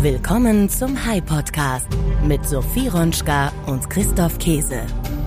Willkommen zum Hi-Podcast mit Sophie Ronschka und Christoph Käse.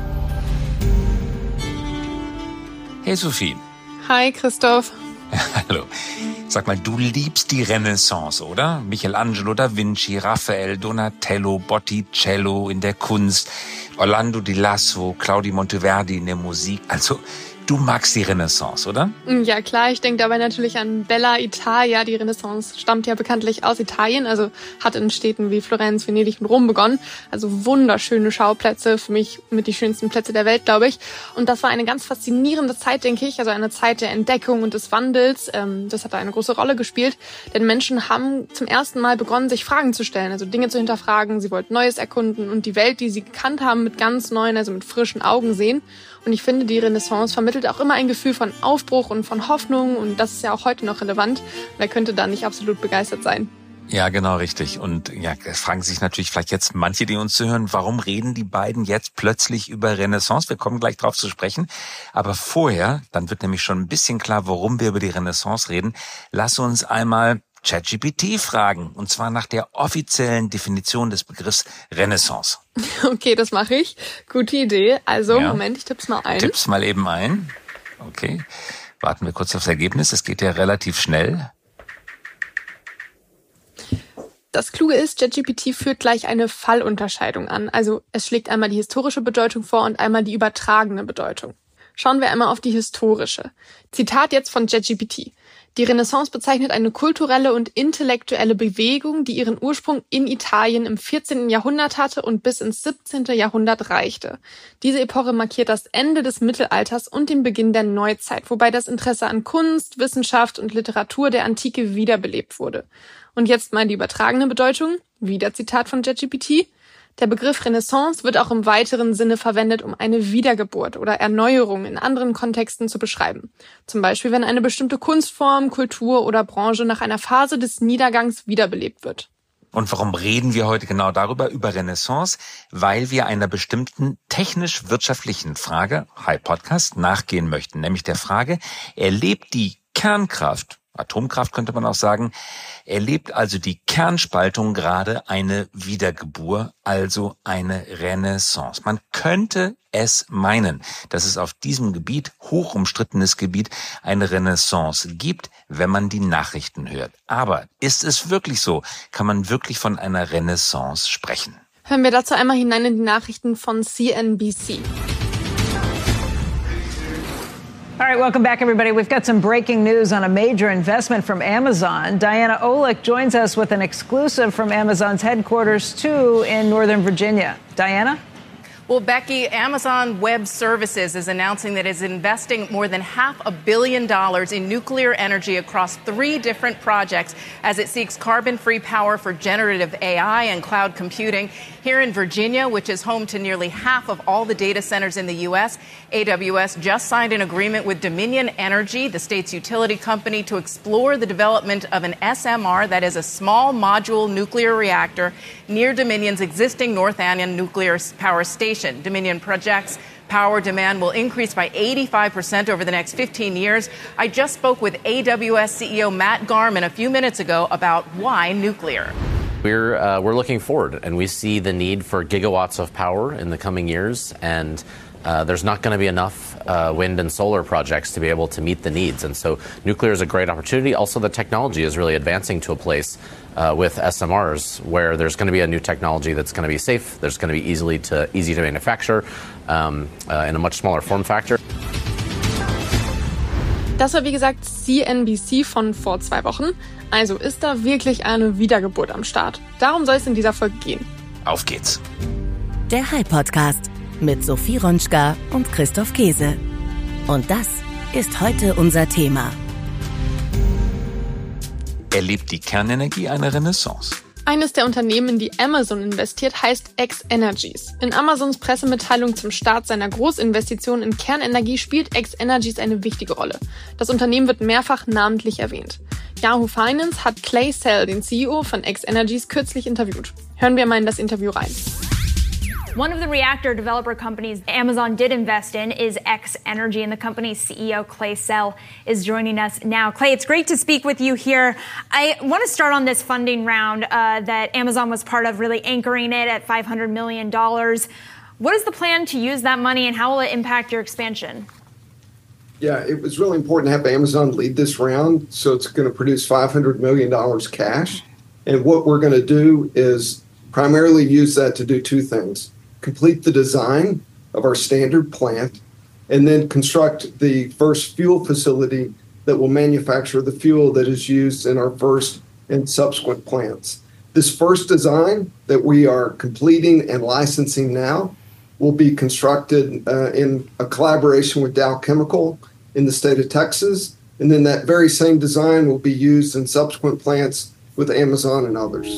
Hey Sophie. Hi Christoph. Hallo. Sag mal, du liebst die Renaissance, oder? Michelangelo, Da Vinci, Raphael, Donatello, Botticello in der Kunst, Orlando di Lasso, Claudio Monteverdi in der Musik. Also, du magst die Renaissance, oder? Ja klar, ich denke dabei natürlich an Bella Italia. Die Renaissance stammt ja bekanntlich aus Italien, also hat in Städten wie Florenz, Venedig und Rom begonnen. Also wunderschöne Schauplätze, für mich mit die schönsten Plätze der Welt, glaube ich. Und das war eine ganz faszinierende Zeit, denke ich, also eine Zeit der Entdeckung und des Wandels. Das hat da eine große Rolle gespielt, denn Menschen haben zum ersten Mal begonnen, sich Fragen zu stellen, also Dinge zu hinterfragen. Sie wollten Neues erkunden und die Welt, die sie gekannt haben, mit ganz neuen, also mit frischen Augen sehen. Und ich finde, die Renaissance vermittelt auch immer ein Gefühl von Aufbruch und von Hoffnung. Und das ist ja auch heute noch relevant. Wer könnte da nicht absolut begeistert sein? Ja, genau, richtig. Und ja, es fragen sich natürlich vielleicht jetzt manche, die uns zuhören, warum reden die beiden jetzt plötzlich über Renaissance? Wir kommen gleich drauf zu sprechen. Aber vorher, dann wird nämlich schon ein bisschen klar, warum wir über die Renaissance reden. Lass uns einmal ChatGPT fragen, und zwar nach der offiziellen Definition des Begriffs Renaissance. Okay, das mache ich. Gute Idee. Also, ja. Moment, ich tipp's mal ein. Tipp's mal eben ein. Okay, warten wir kurz aufs Ergebnis. Es geht ja relativ schnell. Das Kluge ist, ChatGPT führt gleich eine Fallunterscheidung an. Also es schlägt einmal die historische Bedeutung vor und einmal die übertragene Bedeutung. Schauen wir einmal auf die historische. Zitat jetzt von ChatGPT. Die Renaissance bezeichnet eine kulturelle und intellektuelle Bewegung, die ihren Ursprung in Italien im 14. Jahrhundert hatte und bis ins 17. Jahrhundert reichte. Diese Epoche markiert das Ende des Mittelalters und den Beginn der Neuzeit, wobei das Interesse an Kunst, Wissenschaft und Literatur der Antike wiederbelebt wurde. Und jetzt mal die übertragene Bedeutung, wieder Zitat von ChatGPT. Der Begriff Renaissance wird auch im weiteren Sinne verwendet, um eine Wiedergeburt oder Erneuerung in anderen Kontexten zu beschreiben. Zum Beispiel, wenn eine bestimmte Kunstform, Kultur oder Branche nach einer Phase des Niedergangs wiederbelebt wird. Und warum reden wir heute genau darüber, über Renaissance? Weil wir einer bestimmten technisch-wirtschaftlichen Frage, Hi Podcast, nachgehen möchten. Nämlich der Frage, erlebt die Kernkraft, Atomkraft könnte man auch sagen, erlebt also die Kernspaltung gerade eine Wiedergeburt, also eine Renaissance. Man könnte es meinen, dass es auf diesem Gebiet, hoch umstrittenes Gebiet, eine Renaissance gibt, wenn man die Nachrichten hört. Aber ist es wirklich so? Kann man wirklich von einer Renaissance sprechen? Hören wir dazu einmal hinein in die Nachrichten von CNBC. All right, welcome back, everybody. We've got some breaking news on a major investment from Amazon. Diana Olick joins us with an exclusive from Amazon's headquarters, too, in Northern Virginia. Diana? Well, Becky, Amazon Web Services is announcing that it's investing more than $500 million in nuclear energy across 3 different projects as it seeks carbon-free power for generative AI and cloud computing. Here in Virginia, which is home to nearly half of all the data centers in the U.S., AWS just signed an agreement with Dominion Energy, the state's utility company, to explore the development of an SMR, that is a small modular nuclear reactor, near Dominion's existing North Annan nuclear power station. Dominion projects power demand will increase by 85% over the next 15 years. I just spoke with AWS CEO Matt Garman a few minutes ago about why nuclear. We're looking forward, and we see the need for gigawatts of power in the coming years, and there's not going to be enough wind and solar projects to be able to meet the needs. And so nuclear is a great opportunity. Also, the technology is really advancing to a place with SMRs where there's going to be a new technology that's going to be safe, there's going to be easy to manufacture in a much smaller form factor. Das war wie gesagt CNBC von vor 2 Wochen. Also ist da wirklich eine Wiedergeburt am Start. Darum soll es in dieser Folge gehen. Auf geht's. Der Hi-Podcast mit Sophie Ronschka und Christoph Käse. Und das ist heute unser Thema. Erlebt die Kernenergie eine Renaissance? Eines der Unternehmen, in die Amazon investiert, heißt X-Energies. In Amazons Pressemitteilung zum Start seiner Großinvestition in Kernenergie spielt X-Energies eine wichtige Rolle. Das Unternehmen wird mehrfach namentlich erwähnt. Yahoo Finance hat Clay Sell, den CEO von X-Energies, kürzlich interviewt. Hören wir mal in das Interview rein. One of the reactor developer companies Amazon did invest in is X Energy, and the company's CEO, Clay Sell, is joining us now. Clay, it's great to speak with you here. I want to start on this funding round that Amazon was part of, really anchoring it at $500 million. What is the plan to use that money, and how will it impact your expansion? Yeah, it was really important to have Amazon lead this round, so it's going to produce $500 million cash. And what we're going to do is primarily use that to do two things: complete the design of our standard plant, and then construct the first fuel facility that will manufacture the fuel that is used in our first and subsequent plants. This first design that we are completing and licensing now will be constructed in a collaboration with Dow Chemical in the state of Texas. And then that very same design will be used in subsequent plants with Amazon and others.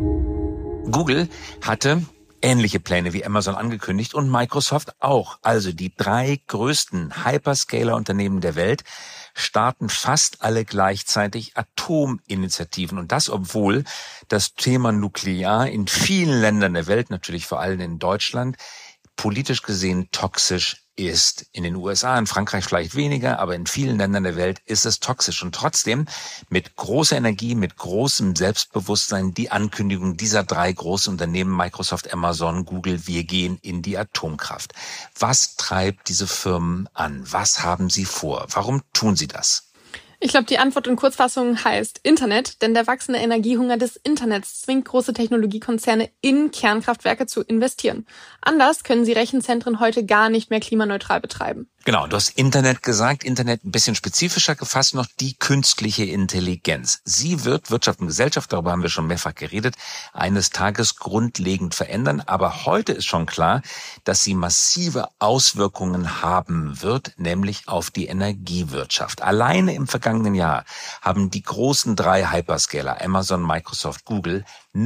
Google hatte ähnliche Pläne wie Amazon angekündigt und Microsoft auch. Also die 3 größten Hyperscaler-Unternehmen der Welt starten fast alle gleichzeitig Atominitiativen. Und das, obwohl das Thema Nuklear in vielen Ländern der Welt, natürlich vor allem in Deutschland, politisch gesehen toxisch ist. In den USA, in Frankreich vielleicht weniger, aber in vielen Ländern der Welt ist es toxisch. Und trotzdem mit großer Energie, mit großem Selbstbewusstsein die Ankündigung dieser 3 großen Unternehmen, Microsoft, Amazon, Google, wir gehen in die Atomkraft. Was treibt diese Firmen an? Was haben sie vor? Warum tun sie das? Ich glaube, die Antwort in Kurzfassung heißt Internet, denn der wachsende Energiehunger des Internets zwingt große Technologiekonzerne in Kernkraftwerke zu investieren. Anders können sie Rechenzentren heute gar nicht mehr klimaneutral betreiben. Genau, du hast Internet gesagt, Internet ein bisschen spezifischer gefasst noch die künstliche Intelligenz. Sie wird Wirtschaft und Gesellschaft, darüber haben wir schon mehrfach geredet, eines Tages grundlegend verändern. Aber heute ist schon klar, dass sie massive Auswirkungen haben wird, nämlich auf die Energiewirtschaft. Alleine im vergangenen Jahr haben die großen 3 Hyperscaler, Amazon, Microsoft, Google,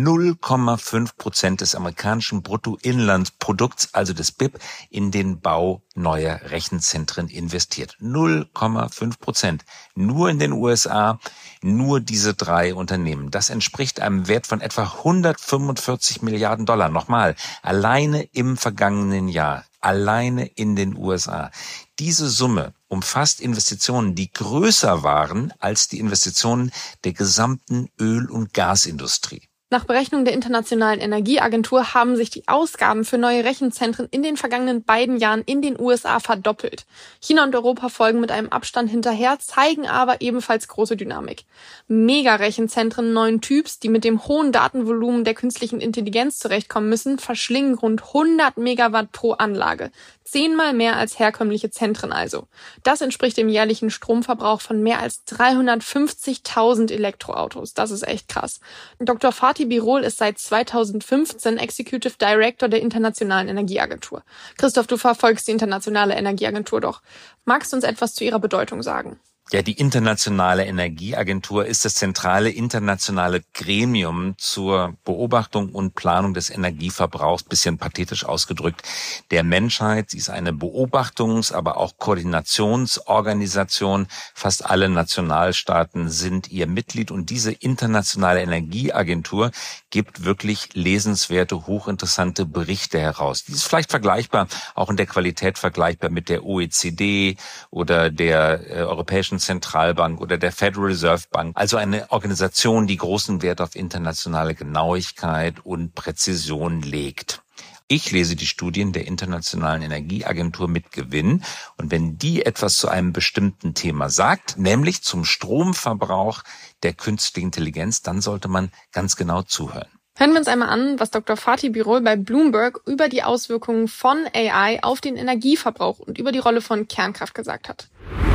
0,5% des amerikanischen Bruttoinlandsprodukts, also des BIP, in den Bau neuer Rechenzentren investiert. 0,5%. Nur in den USA, nur diese 3 Unternehmen. Das entspricht einem Wert von etwa 145 Milliarden $. Nochmal, alleine im vergangenen Jahr, alleine in den USA. Diese Summe umfasst Investitionen, die größer waren als die Investitionen der gesamten Öl- und Gasindustrie. Nach Berechnung der Internationalen Energieagentur haben sich die Ausgaben für neue Rechenzentren in den vergangenen beiden Jahren in den USA verdoppelt. China und Europa folgen mit einem Abstand hinterher, zeigen aber ebenfalls große Dynamik. Mega-Rechenzentren neuen Typs, die mit dem hohen Datenvolumen der künstlichen Intelligenz zurechtkommen müssen, verschlingen rund 100 Megawatt pro Anlage. 10-mal mehr als herkömmliche Zentren also. Das entspricht dem jährlichen Stromverbrauch von mehr als 350.000 Elektroautos. Das ist echt krass. Dr. Fatih Birol ist seit 2015 Executive Director der Internationalen Energieagentur. Christoph, du verfolgst die Internationale Energieagentur doch. Magst du uns etwas zu ihrer Bedeutung sagen? Ja, die Internationale Energieagentur ist das zentrale internationale Gremium zur Beobachtung und Planung des Energieverbrauchs, bisschen pathetisch ausgedrückt, der Menschheit. Sie ist eine Beobachtungs-, aber auch Koordinationsorganisation. Fast alle Nationalstaaten sind ihr Mitglied und diese Internationale Energieagentur gibt wirklich lesenswerte, hochinteressante Berichte heraus. Die ist vielleicht vergleichbar, auch in der Qualität vergleichbar mit der OECD oder der Europäischen Zentralbank oder der Federal Reserve Bank. Also eine Organisation, die großen Wert auf internationale Genauigkeit und Präzision legt. Ich lese die Studien der Internationalen Energieagentur mit Gewinn. Und wenn die etwas zu einem bestimmten Thema sagt, nämlich zum Stromverbrauch der künstlichen Intelligenz, dann sollte man ganz genau zuhören. Hören wir uns einmal an, was Dr. Fatih Birol bei Bloomberg über die Auswirkungen von AI auf den Energieverbrauch und über die Rolle von Kernkraft gesagt hat.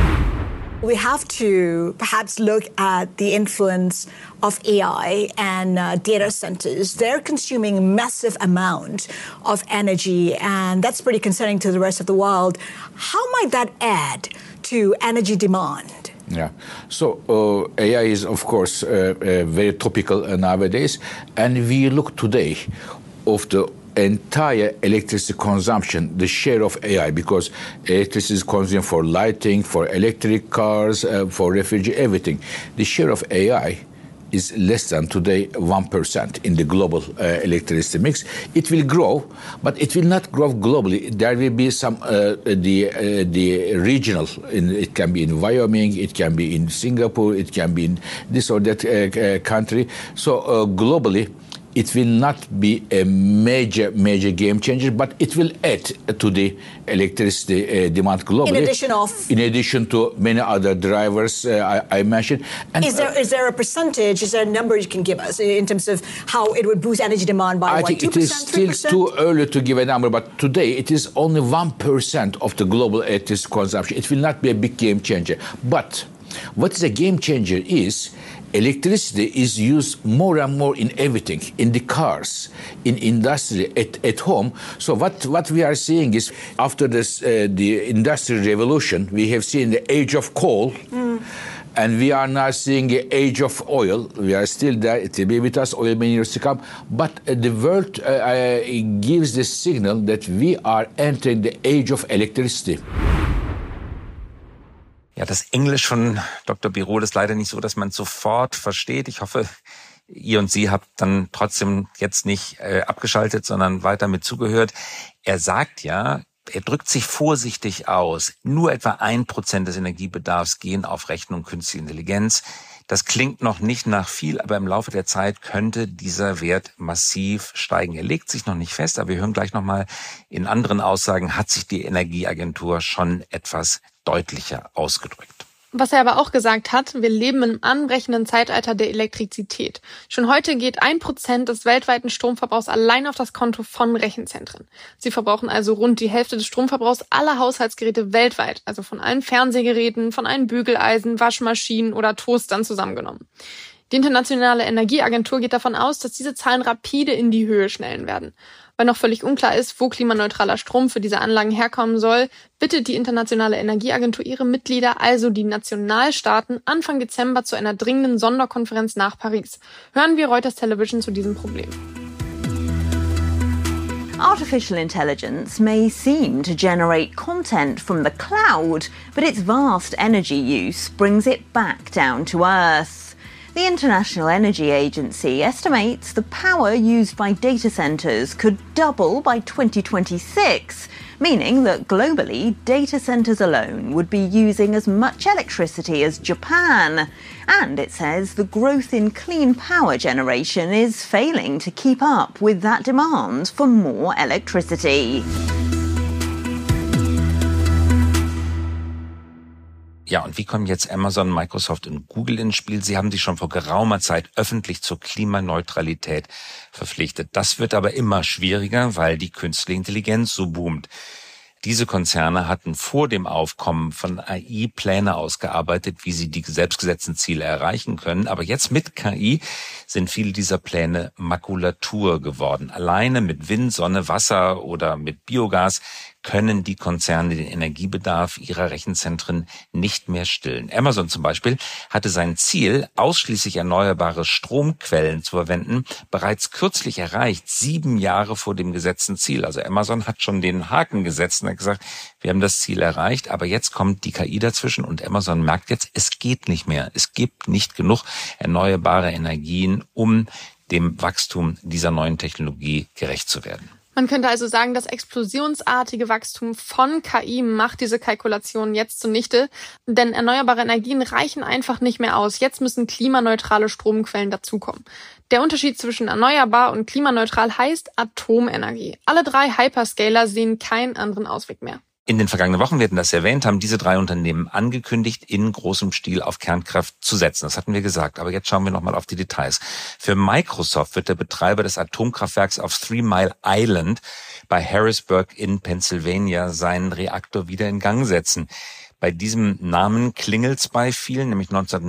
We have to perhaps look at the influence of AI and data centers. They're consuming a massive amount of energy, and that's pretty concerning to the rest of the world. How might that add to energy demand? Yeah, so AI is, of course, very topical nowadays, and we look today of the entire electricity consumption, the share of AI, because electricity is consumed for lighting, for electric cars, for refrigerator, everything. The share of AI is less than today 1% in the global electricity mix. It will grow, but it will not grow globally. There will be some the regional. It can be in Wyoming, it can be in Singapore, it can be in this or that country. So globally, it will not be a major game changer, but it will add to the electricity demand globally. In addition to many other drivers I mentioned. And is there a percentage? Is there a number you can give us in terms of how it would boost energy demand by I think 2%, it is still 3%? too early to give a number, but today it is only 1% of the global electricity consumption. It will not be a big game changer. But what is a game changer is electricity is used more and more in everything, in the cars, in industry, at home. So what we are seeing is after this the industrial revolution, we have seen the age of coal. And we are now seeing the age of oil. We are still there. It will be with us oil many years to come. But the world gives the signal that we are entering the age of electricity. Ja, das Englisch von Dr. Birol ist leider nicht so, dass man es sofort versteht. Ich hoffe, ihr und Sie habt dann trotzdem jetzt nicht abgeschaltet, sondern weiter mit zugehört. Er sagt ja, er drückt sich vorsichtig aus. Nur etwa 1% des Energiebedarfs gehen auf Rechnung künstliche Intelligenz. Das klingt noch nicht nach viel, aber im Laufe der Zeit könnte dieser Wert massiv steigen. Er legt sich noch nicht fest, aber wir hören gleich nochmal, in anderen Aussagen hat sich die Energieagentur schon etwas deutlicher ausgedrückt. Was er aber auch gesagt hat, wir leben im anbrechenden Zeitalter der Elektrizität. Schon heute geht 1% des weltweiten Stromverbrauchs allein auf das Konto von Rechenzentren. Sie verbrauchen also rund die Hälfte des Stromverbrauchs aller Haushaltsgeräte weltweit, also von allen Fernsehgeräten, von allen Bügeleisen, Waschmaschinen oder Toastern zusammengenommen. Die Internationale Energieagentur geht davon aus, dass diese Zahlen rapide in die Höhe schnellen werden. Weil noch völlig unklar ist, wo klimaneutraler Strom für diese Anlagen herkommen soll, bittet die Internationale Energieagentur ihre Mitglieder, also die Nationalstaaten, Anfang Dezember zu einer dringenden Sonderkonferenz nach Paris. Hören wir Reuters Television zu diesem Problem. Artificial intelligence may seem to generate content from the cloud, but its vast energy use brings it back down to Earth. The International Energy Agency estimates the power used by data centers could double by 2026, meaning that globally, data centers alone would be using as much electricity as Japan. And it says the growth in clean power generation is failing to keep up with that demand for more electricity. Ja, und wie kommen jetzt Amazon, Microsoft und Google ins Spiel? Sie haben sich schon vor geraumer Zeit öffentlich zur Klimaneutralität verpflichtet. Das wird aber immer schwieriger, weil die künstliche Intelligenz so boomt. Diese Konzerne hatten vor dem Aufkommen von AI Pläne ausgearbeitet, wie sie die selbstgesetzten Ziele erreichen können. Aber jetzt mit KI sind viele dieser Pläne Makulatur geworden. Alleine mit Wind, Sonne, Wasser oder mit Biogas können die Konzerne den Energiebedarf ihrer Rechenzentren nicht mehr stillen. Amazon zum Beispiel hatte sein Ziel, ausschließlich erneuerbare Stromquellen zu verwenden, bereits kürzlich erreicht, 7 Jahre vor dem gesetzten Ziel. Also Amazon hat schon den Haken gesetzt und hat gesagt, wir haben das Ziel erreicht, aber jetzt kommt die KI dazwischen und Amazon merkt jetzt, es geht nicht mehr. Es gibt nicht genug erneuerbare Energien, um dem Wachstum dieser neuen Technologie gerecht zu werden. Man könnte also sagen, das explosionsartige Wachstum von KI macht diese Kalkulation jetzt zunichte, denn erneuerbare Energien reichen einfach nicht mehr aus. Jetzt müssen klimaneutrale Stromquellen dazukommen. Der Unterschied zwischen erneuerbar und klimaneutral heißt Atomenergie. Alle 3 Hyperscaler sehen keinen anderen Ausweg mehr. In den vergangenen Wochen, wir hatten das erwähnt, haben diese 3 Unternehmen angekündigt, in großem Stil auf Kernkraft zu setzen. Das hatten wir gesagt. Aber jetzt schauen wir nochmal auf die Details. Für Microsoft wird der Betreiber des Atomkraftwerks auf 3 Mile Island bei Harrisburg in Pennsylvania seinen Reaktor wieder in Gang setzen. Bei diesem Namen klingelt's bei vielen, nämlich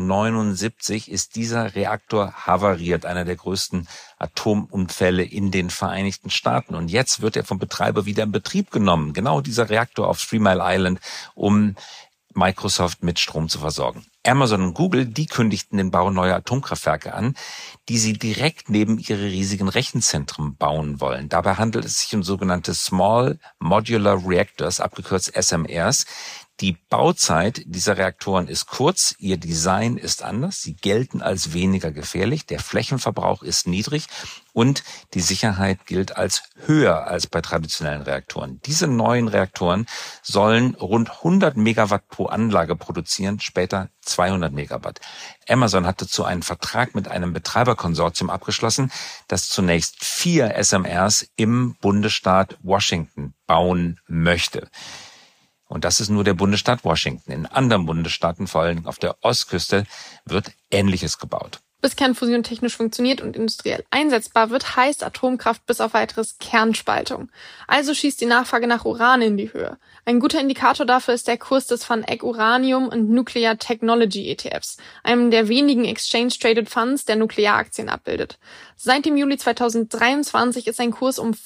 1979 ist dieser Reaktor havariert, einer der größten Atomunfälle in den Vereinigten Staaten. Und jetzt wird er vom Betreiber wieder in Betrieb genommen, genau dieser Reaktor auf 3 Mile Island, um Microsoft mit Strom zu versorgen. Amazon und Google, die kündigten den Bau neuer Atomkraftwerke an, die sie direkt neben ihre riesigen Rechenzentren bauen wollen. Dabei handelt es sich um sogenannte Small Modular Reactors, abgekürzt SMRs. Die Bauzeit dieser Reaktoren ist kurz, ihr Design ist anders, sie gelten als weniger gefährlich, der Flächenverbrauch ist niedrig und die Sicherheit gilt als höher als bei traditionellen Reaktoren. Diese neuen Reaktoren sollen rund 100 Megawatt pro Anlage produzieren, später 200 Megawatt. Amazon hat dazu einen Vertrag mit einem Betreiberkonsortium abgeschlossen, das zunächst 4 SMRs im Bundesstaat Washington bauen möchte. Und das ist nur der Bundesstaat Washington. In anderen Bundesstaaten, vor allem auf der Ostküste, wird Ähnliches gebaut. Bis Kernfusion technisch funktioniert und industriell einsetzbar wird, heißt Atomkraft bis auf weiteres Kernspaltung. Also schießt die Nachfrage nach Uran in die Höhe. Ein guter Indikator dafür ist der Kurs des Van Eck Uranium und Nuclear Technology ETFs, einem der wenigen Exchange-Traded Funds, der Nuklearaktien abbildet. Seit dem Juli 2023 ist sein Kurs um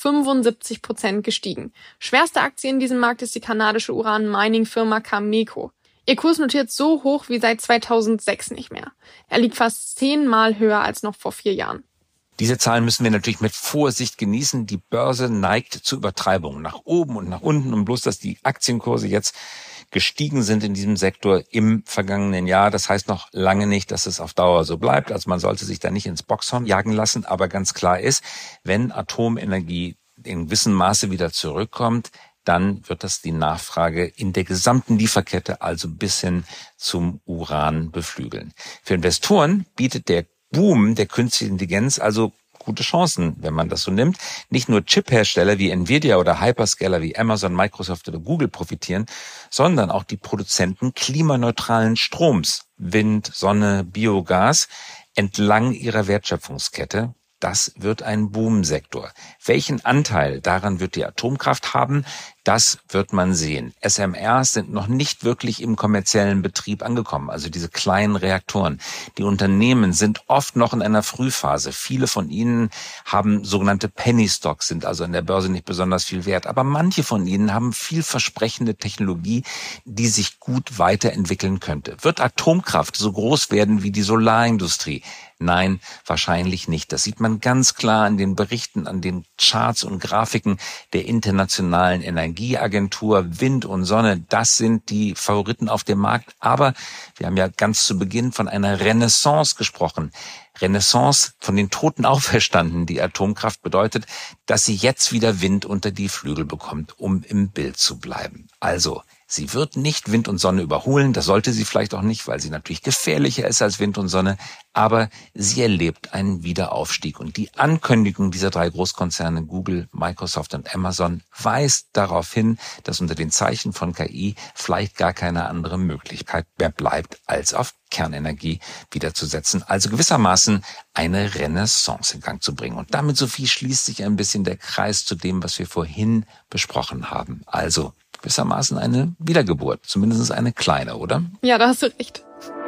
75% gestiegen. Schwerste Aktie in diesem Markt ist die kanadische Uran-Mining-Firma Cameco. Ihr Kurs notiert so hoch wie seit 2006 nicht mehr. Er liegt fast 10-mal höher als noch vor 4 Jahren. Diese Zahlen müssen wir natürlich mit Vorsicht genießen. Die Börse neigt zu Übertreibungen nach oben und nach unten. Und bloß, dass die Aktienkurse jetzt gestiegen sind in diesem Sektor im vergangenen Jahr, das heißt noch lange nicht, dass es auf Dauer so bleibt. Also man sollte sich da nicht ins Boxhorn jagen lassen. Aber ganz klar ist, wenn Atomenergie in gewissem Maße wieder zurückkommt, dann wird das die Nachfrage in der gesamten Lieferkette, also bis hin zum Uran, beflügeln. Für Investoren bietet der Boom der künstlichen Intelligenz also gute Chancen, wenn man das so nimmt. Nicht nur Chip-Hersteller wie Nvidia oder Hyperscaler wie Amazon, Microsoft oder Google profitieren, sondern auch die Produzenten klimaneutralen Stroms, Wind, Sonne, Biogas, entlang ihrer Wertschöpfungskette. Das wird ein Boomsektor. Welchen Anteil daran wird die Atomkraft haben? Das wird man sehen. SMRs sind noch nicht wirklich im kommerziellen Betrieb angekommen, also diese kleinen Reaktoren. Die Unternehmen sind oft noch in einer Frühphase. Viele von ihnen haben sogenannte Penny Stocks, sind also in der Börse nicht besonders viel wert. Aber manche von ihnen haben vielversprechende Technologie, die sich gut weiterentwickeln könnte. Wird Atomkraft so groß werden wie die Solarindustrie? Nein, wahrscheinlich nicht. Das sieht man ganz klar an den Berichten, an den Charts und Grafiken der internationalen Energieagentur. Wind und Sonne, das sind die Favoriten auf dem Markt. Aber wir haben ja ganz zu Beginn von einer Renaissance gesprochen. Renaissance, von den Toten auferstanden. Die Atomkraft bedeutet, dass sie jetzt wieder Wind unter die Flügel bekommt, um im Bild zu bleiben. Also, sie wird nicht Wind und Sonne überholen, das sollte sie vielleicht auch nicht, weil sie natürlich gefährlicher ist als Wind und Sonne, aber sie erlebt einen Wiederaufstieg. Und die Ankündigung dieser 3 Großkonzerne, Google, Microsoft und Amazon, weist darauf hin, dass unter den Zeichen von KI vielleicht gar keine andere Möglichkeit mehr bleibt, als auf Kernenergie wiederzusetzen. Also gewissermaßen eine Renaissance in Gang zu bringen. Und damit, Sophie, schließt sich ein bisschen der Kreis zu dem, was wir vorhin besprochen haben. Also gewissermaßen eine Wiedergeburt, zumindest eine kleine, oder? Ja, da hast du recht.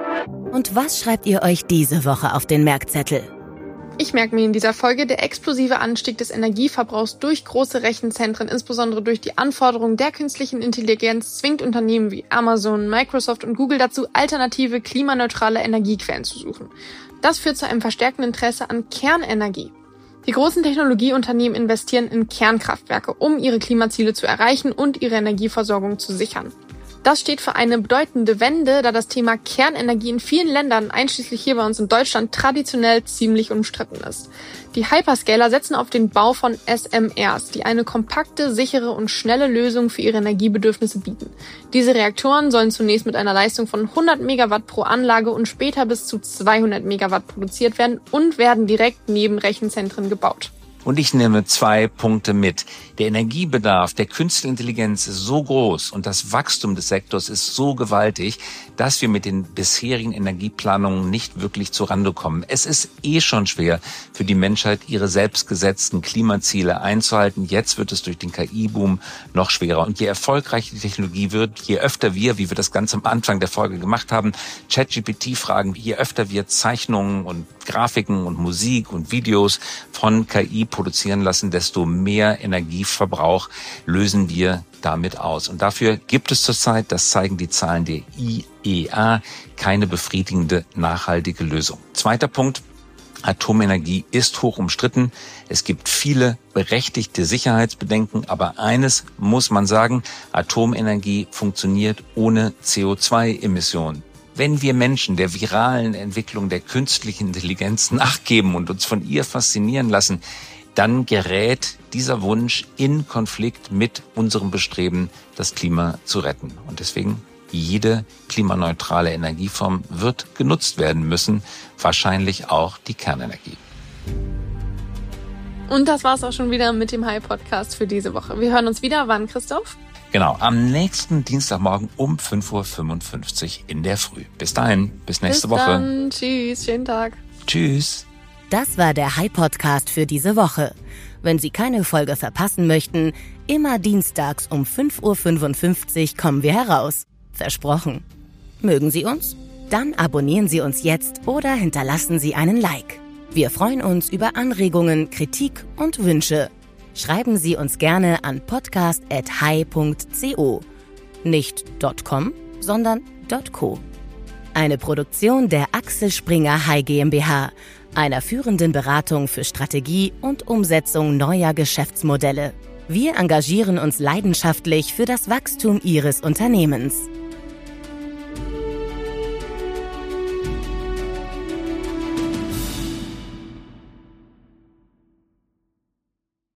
Und was schreibt ihr euch diese Woche auf den Merkzettel? Ich merke mir in dieser Folge, der explosive Anstieg des Energieverbrauchs durch große Rechenzentren, insbesondere durch die Anforderungen der künstlichen Intelligenz, zwingt Unternehmen wie Amazon, Microsoft und Google dazu, alternative, klimaneutrale Energiequellen zu suchen. Das führt zu einem verstärkten Interesse an Kernenergie. Die großen Technologieunternehmen investieren in Kernkraftwerke, um ihre Klimaziele zu erreichen und ihre Energieversorgung zu sichern. Das steht für eine bedeutende Wende, da das Thema Kernenergie in vielen Ländern, einschließlich hier bei uns in Deutschland, traditionell ziemlich umstritten ist. Die Hyperscaler setzen auf den Bau von SMRs, die eine kompakte, sichere und schnelle Lösung für ihre Energiebedürfnisse bieten. Diese Reaktoren sollen zunächst mit einer Leistung von 100 Megawatt pro Anlage und später bis zu 200 Megawatt produziert werden und werden direkt neben Rechenzentren gebaut. Und ich nehme 2 Punkte mit. Der Energiebedarf der künstlichen Intelligenz ist so groß und das Wachstum des Sektors ist so gewaltig, dass wir mit den bisherigen Energieplanungen nicht wirklich zurande kommen. Es ist schon schwer für die Menschheit, ihre selbstgesetzten Klimaziele einzuhalten. Jetzt wird es durch den KI-Boom noch schwerer. Und je erfolgreicher die Technologie wird, je öfter wir, wie wir das ganz am Anfang der Folge gemacht haben, ChatGPT fragen, je öfter wir Zeichnungen und Grafiken und Musik und Videos von KI produzieren lassen, desto mehr Energieverbrauch lösen wir damit aus. Und dafür gibt es zurzeit, das zeigen die Zahlen der IEA, keine befriedigende, nachhaltige Lösung. Zweiter Punkt. Atomenergie ist hoch umstritten. Es gibt viele berechtigte Sicherheitsbedenken, aber eines muss man sagen, Atomenergie funktioniert ohne CO2-Emissionen. Wenn wir Menschen der viralen Entwicklung der künstlichen Intelligenz nachgeben und uns von ihr faszinieren lassen, dann gerät dieser Wunsch in Konflikt mit unserem Bestreben, das Klima zu retten. Und deswegen jede klimaneutrale Energieform wird genutzt werden müssen, wahrscheinlich auch die Kernenergie. Und das war's auch schon wieder mit dem Hi-Podcast für diese Woche. Wir hören uns wieder. Wann, Christoph? Genau, am nächsten Dienstagmorgen um 5.55 Uhr in der Früh. Bis dahin, bis nächste Woche. Bis dann, tschüss, schönen Tag. Tschüss. Das war der Hi-Podcast für diese Woche. Wenn Sie keine Folge verpassen möchten, immer dienstags um 5.55 Uhr kommen wir heraus. Versprochen. Mögen Sie uns? Dann abonnieren Sie uns jetzt oder hinterlassen Sie einen Like. Wir freuen uns über Anregungen, Kritik und Wünsche. Schreiben Sie uns gerne an podcast@hi.co. Nicht .com, sondern .co. Eine Produktion der Axel Springer Hi GmbH, einer führenden Beratung für Strategie und Umsetzung neuer Geschäftsmodelle. Wir engagieren uns leidenschaftlich für das Wachstum Ihres Unternehmens.